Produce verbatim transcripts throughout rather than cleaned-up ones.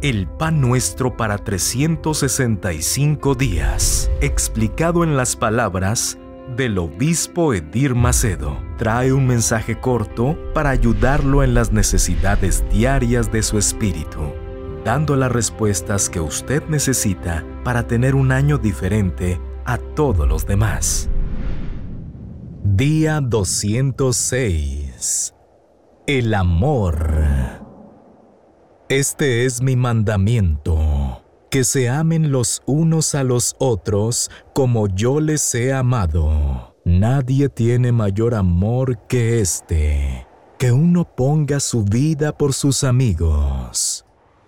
El pan nuestro para trescientos sesenta y cinco días, explicado en las palabras del obispo Edir Macedo, trae un mensaje corto para ayudarlo en las necesidades diarias de su espíritu, dando las respuestas que usted necesita para tener un año diferente a todos los demás. Día doscientos seis. El amor. Este es mi mandamiento, que se amen los unos a los otros como yo les he amado. Nadie tiene mayor amor que este, que uno ponga su vida por sus amigos.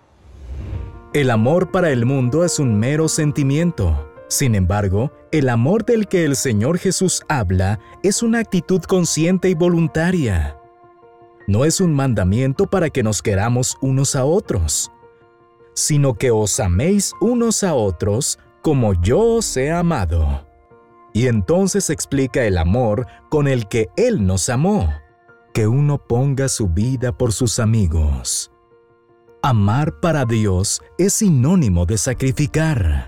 El amor para el mundo es un mero sentimiento. Sin embargo, el amor del que el Señor Jesús habla es una actitud consciente y voluntaria. No es un mandamiento para que nos queramos unos a otros, sino que os améis unos a otros como yo os he amado. Y entonces explica el amor con el que Él nos amó, que uno ponga su vida por sus amigos. Amar para Dios es sinónimo de sacrificar.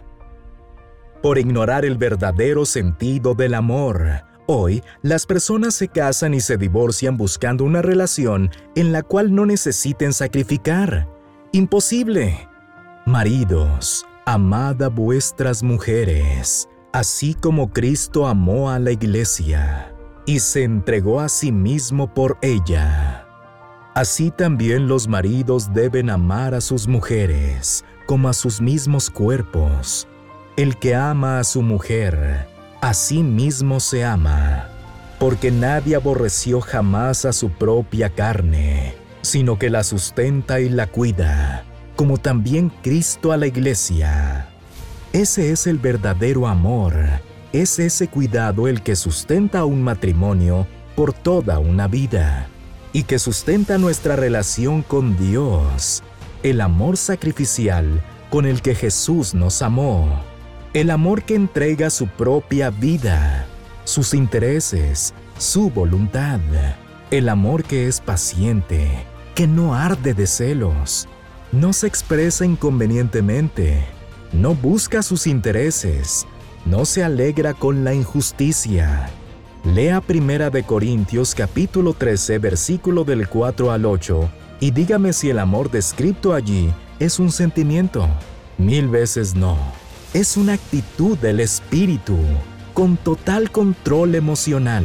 Por ignorar el verdadero sentido del amor, hoy, las personas se casan y se divorcian buscando una relación en la cual no necesiten sacrificar. ¡Imposible! Maridos, amad a vuestras mujeres, así como Cristo amó a la iglesia, y se entregó a sí mismo por ella. Así también los maridos deben amar a sus mujeres, como a sus mismos cuerpos. El que ama a su mujer, a sí mismo se ama, porque nadie aborreció jamás a su propia carne, sino que la sustenta y la cuida, como también Cristo a la iglesia. Ese es el verdadero amor, es ese cuidado el que sustenta un matrimonio por toda una vida, y que sustenta nuestra relación con Dios, el amor sacrificial con el que Jesús nos amó. El amor que entrega su propia vida, sus intereses, su voluntad. El amor que es paciente, que no arde de celos, no se expresa inconvenientemente, no busca sus intereses, no se alegra con la injusticia. Lea Primera de Corintios capítulo trece, versículo del cuatro al ocho, y dígame si el amor descrito allí es un sentimiento. Mil veces no. Es una actitud del espíritu, con total control emocional.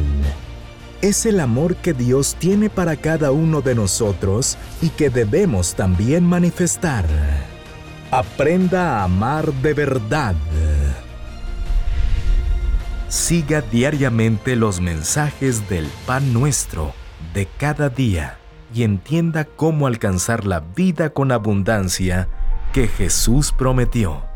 Es el amor que Dios tiene para cada uno de nosotros y que debemos también manifestar. Aprenda a amar de verdad. Siga diariamente los mensajes del Pan Nuestro de cada día y entienda cómo alcanzar la vida con abundancia que Jesús prometió.